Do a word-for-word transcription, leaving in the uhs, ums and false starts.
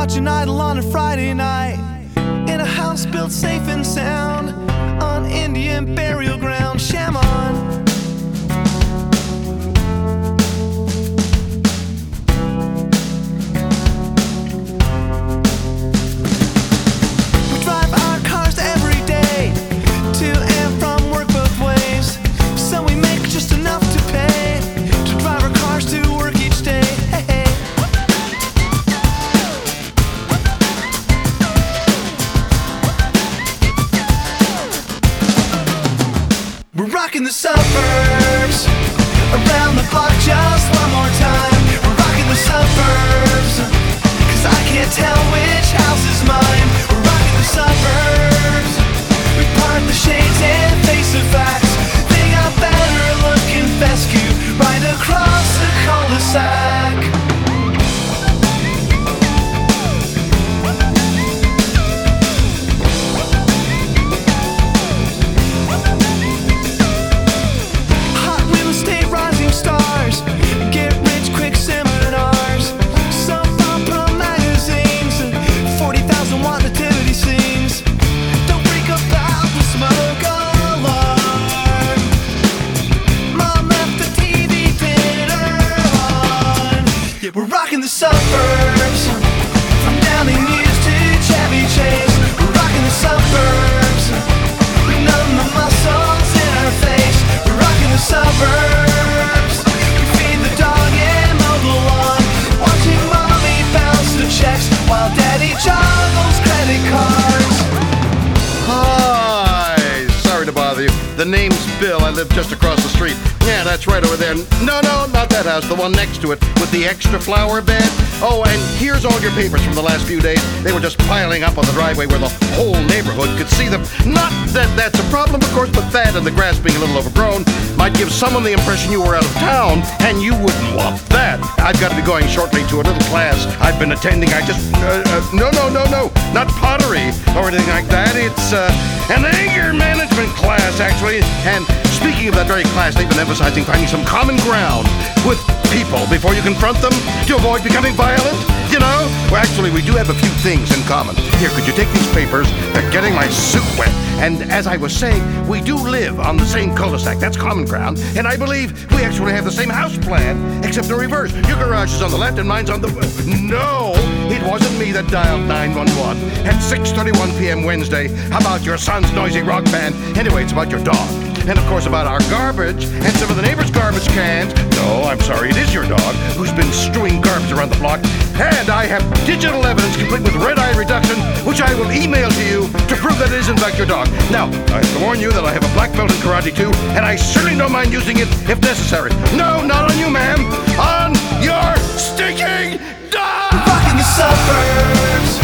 watching Idol on a Friday night in a house built safe and sound on Indian burial ground. Sham on. We drive our cars every day to and from work both ways, so we make just enough to pay to drive our cars to work each day. Hey, hey. We're rocking the suburbs, around the block just one more time. We're rocking the suburbs, cause I can't tell which house is mine. We're rocking the suburbs, we part the shades and face the facts. They got better looking fescue right across the cul-de-sac. We're rocking the suburbs, from Downing News to Chevy Chase. We're rocking the suburbs, we numb the muscles in our face. We're rocking the suburbs, we feed the dog and mow the lawn, watching mommy bounce the checks while daddy juggles credit cards. Hi, sorry to bother you. The name's Bill. I live just across the street. Yeah, that's right over there. No, no, not that house. The one next to it with the extra flower bed. Oh, and here's all your papers from the last few days. They were just piling up on the driveway where the whole neighborhood could see them. Not that that's a problem, of course, but that and the grass being a little overgrown might give someone the impression you were out of town, and you wouldn't want that. I've got to be going shortly to a little class I've been attending. I just... Uh, uh, no, no, no, no. Not pottery or anything like that. It's uh, an anger management class, actually. And speaking of that very class, they've been emphasizing finding some common ground with people before you confront them to avoid becoming violent, you know? Well, actually, we do have a few things in common. Here, could you take these papers? They're getting my suit wet. And as I was saying, we do live on the same cul-de-sac. That's common ground. And I believe we actually have the same house plan, except in reverse. Your garage is on the left and mine's on the... No! It wasn't me that dialed nine one one at six thirty-one p.m. Wednesday. How about your son's noisy rock band? Anyway, it's about your dog. And of course about our garbage and some of the neighbors' garbage cans. No, I'm sorry, it is your dog who's been strewing garbage around the block. And I have digital evidence complete with red eye reduction, which I will email to you to prove that it is in fact your dog. Now, I have to warn you that I have a black belt in karate too, and I certainly don't mind using it if necessary. No, not on you, ma'am. On your stinking dog! Rocking the suburbs,